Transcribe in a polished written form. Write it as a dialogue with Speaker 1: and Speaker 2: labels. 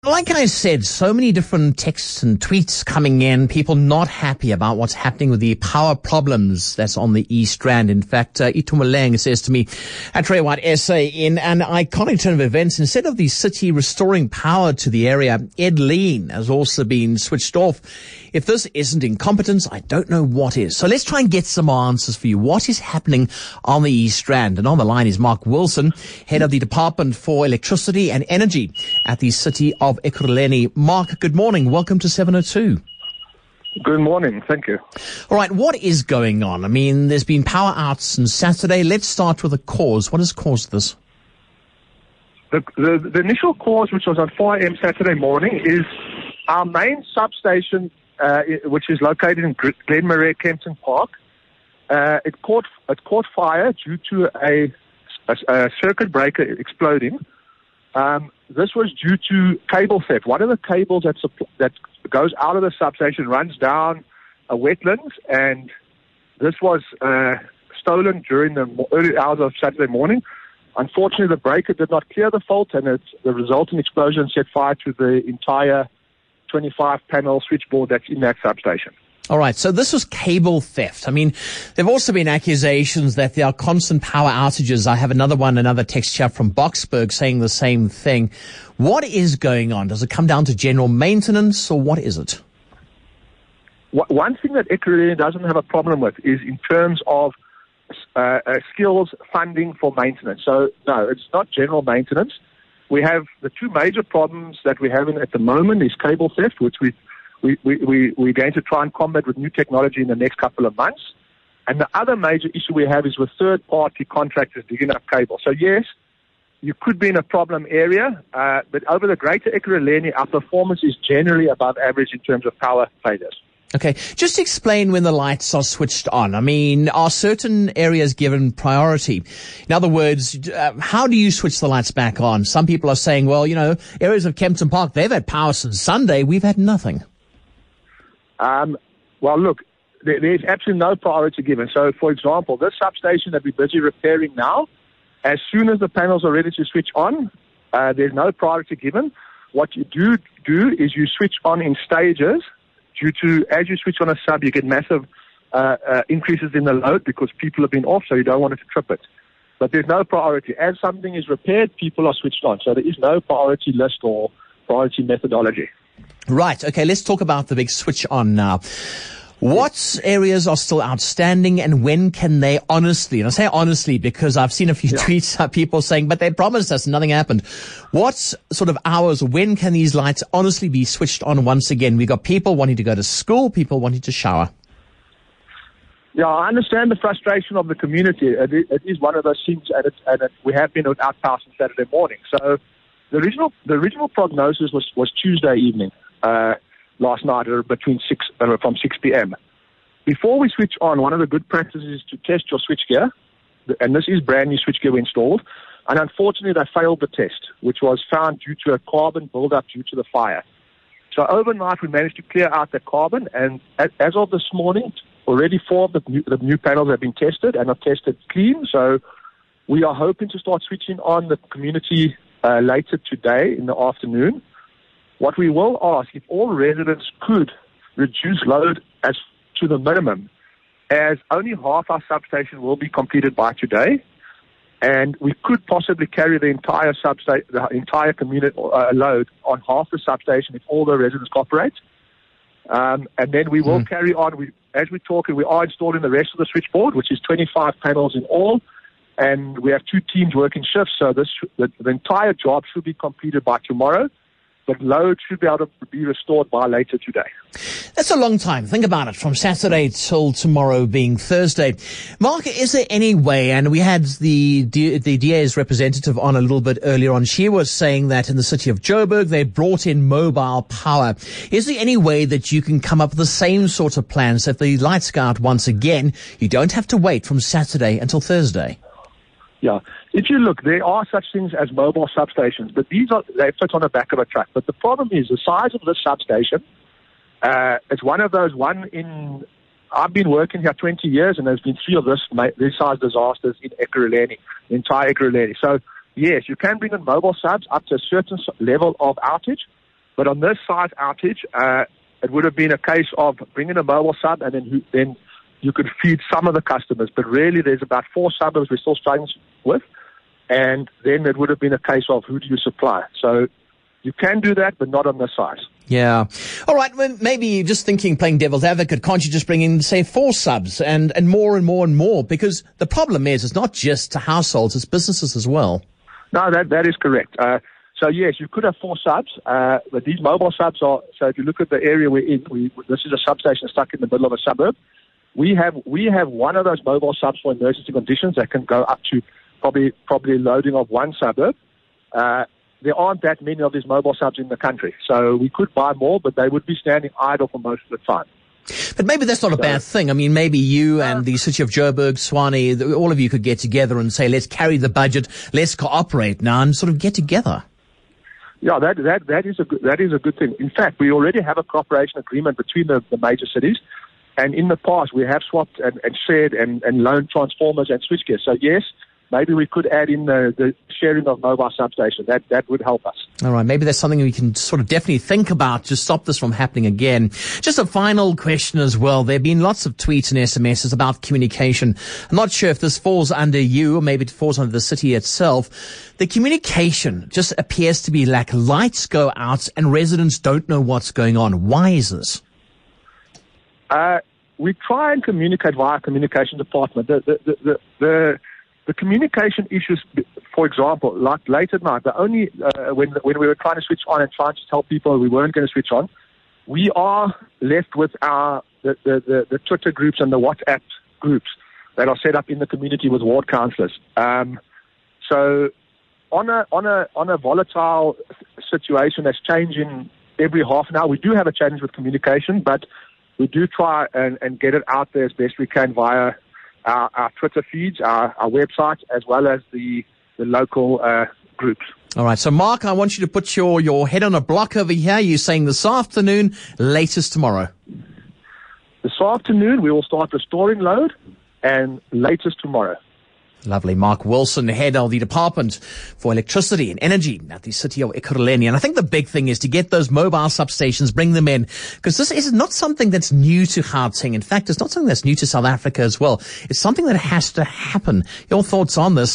Speaker 1: Like I said, so many different texts and tweets coming in, people not happy about what's happening with the power problems that's on the East Rand. In fact, Itumeleng says to me at Ray White SA, in an iconic turn of events, instead of the city restoring power to the area, Ed Lean has also been switched off. If this isn't incompetence, I don't know what is. So let's try and get some answers for you. What is happening on the East Rand? And on the line is Mark Wilson, head of the Department for Electricity and Energy at the City of Ekurhuleni. Mark, good morning. Welcome to 702.
Speaker 2: Good morning. Thank you.
Speaker 1: All right. What is going on? I mean, there's been power outs on Saturday. Let's start with the cause. What has caused this?
Speaker 2: The initial cause, which was on 4 a.m. Saturday morning, is our main substation, which is located in Glenmarais, Kempton Park. It caught fire due to a circuit breaker exploding. This was due to cable theft. One of the cables that goes out of the substation runs down a wetlands, and this was stolen during the early hours of Saturday morning. Unfortunately, the breaker did not clear the fault, and the resulting explosion set fire to the entire 25-panel switchboard that's in that substation.
Speaker 1: All right, so this was cable theft. I mean, there have also been accusations that there are constant power outages. I have another text chat from Boksburg saying the same thing. What is going on? Does it come down to general maintenance, or what is it?
Speaker 2: One thing that Ekurhuleni doesn't have a problem with is in terms of skills funding for maintenance. So, no, it's not general maintenance. We have the two major problems that we have at the moment is cable theft, which we're going to try and combat with new technology in the next couple of months. And the other major issue we have is with third-party contractors digging up cable. So, yes, you could be in a problem area, but over the greater Ekurhuleni, our performance is generally above average in terms of power failures.
Speaker 1: Okay, just explain when the lights are switched on. I mean, are certain areas given priority? In other words, how do you switch the lights back on? Some people are saying, well, areas of Kempton Park, they've had power since Sunday. We've had nothing.
Speaker 2: Well, look, there's absolutely no priority given. So, for example, this substation that we're busy repairing now, as soon as the panels are ready to switch on, there's no priority given. What you do is you switch on in stages. As you switch on a sub, you get massive increases in the load because people have been off, so you don't want it to trip it. But there's no priority. As something is repaired, people are switched on. So there is no priority list or priority methodology.
Speaker 1: Right. Okay, let's talk about the big switch on now. What areas are still outstanding, and when can they honestly, and I say honestly because I've seen a few tweets, people saying, but they promised us, nothing happened. What sort of hours, when can these lights honestly be switched on once again? We've got people wanting to go to school, people wanting to shower.
Speaker 2: Yeah, I understand the frustration of the community. It is one of those things, and we have been without power since Saturday morning. So the original prognosis was Tuesday evening. Last night from 6 p.m. Before we switch on, one of the good practices is to test your switchgear, and this is brand new switchgear we installed, and unfortunately they failed the test, which was found due to a carbon buildup due to the fire. So overnight we managed to clear out the carbon, and as of this morning, already 4 of the new panels have been tested and are tested clean, so we are hoping to start switching on the community later today in the afternoon. What we will ask, if all residents could reduce load as to the minimum, as only half our substation will be completed by today, and we could possibly carry the entire community load on half the substation if all the residents cooperate. And then we will carry on. As we're talking, we are installing the rest of the switchboard, which is 25 panels in all, and we have 2 teams working shifts, so the entire job should be completed by tomorrow. But load should be able to be restored by later today.
Speaker 1: That's a long time. Think about it, from Saturday till tomorrow being Thursday. Mark, is there any way, and we had the DA's representative on a little bit earlier on, she was saying that in the city of Joburg, they brought in mobile power. Is there any way that you can come up with the same sort of plans so if the lights go out once again, you don't have to wait from Saturday until Thursday?
Speaker 2: Yeah. If you look, there are such things as mobile substations, but they fit on the back of a truck. But the problem is the size of this substation. It's one of those I've been working here 20 years, and there's been 3 of this size disasters in Ekurhuleni, the entire Ekurhuleni. So, yes, you can bring in mobile subs up to a certain level of outage, But on this size outage, it would have been a case of bringing a mobile sub and then you could feed some of the customers. But really, there's about 4 suburbs we're still struggling with. And then it would have been a case of who do you supply. So you can do that, but not on this size.
Speaker 1: Yeah. All right. Well, maybe just thinking, playing devil's advocate, can't you just bring in, say, 4 subs and more and more and more? Because the problem is, it's not just to households, it's businesses as well.
Speaker 2: No, that is correct. So yes, you could have 4 subs, but these mobile subs are, so if you look at the area we're in, this is a substation stuck in the middle of a suburb. We have one of those mobile subs for emergency conditions that can go up to probably loading of 1 suburb. There aren't that many of these mobile subs in the country. So we could buy more, but they would be standing idle for most of the time.
Speaker 1: But maybe that's not a bad thing. I mean, maybe you and the city of Joburg, Tshwane, all of you could get together and say, let's carry the budget, let's cooperate now and sort of get together.
Speaker 2: Yeah, that is a good thing. In fact, we already have a cooperation agreement between the major cities. And in the past, we have swapped and shared and loaned transformers and switchgear. So yes, maybe we could add in the sharing of mobile substations. That would help us. All
Speaker 1: right. Maybe that's something we can sort of definitely think about to stop this from happening again. Just a final question as well. There have been lots of tweets and SMSs about communication. I'm not sure if this falls under you or maybe it falls under the city itself. The communication just appears to be like lights go out and residents don't know what's going on. Why is this?
Speaker 2: We try and communicate via communication department. The communication issues, for example, like late at night, when we were trying to switch on and trying to tell people we weren't going to switch on, we are left with the Twitter groups and the WhatsApp groups that are set up in the community with ward councillors. So on a volatile situation that's changing every half an hour, we do have a challenge with communication, but we do try and get it out there as best we can via our Twitter feeds, our website, as well as the local groups.
Speaker 1: All right. So, Mark, I want you to put your head on a block over here. You're saying this afternoon, latest tomorrow.
Speaker 2: This afternoon, we will start restoring load, and latest tomorrow.
Speaker 1: Lovely. Mark Wilson, head of the Department for Electricity and Energy at the city of Ekurhuleni. And I think the big thing is to get those mobile substations, bring them in, because this is not something that's new to Gauteng. In fact, it's not something that's new to South Africa as well. It's something that has to happen. Your thoughts on this?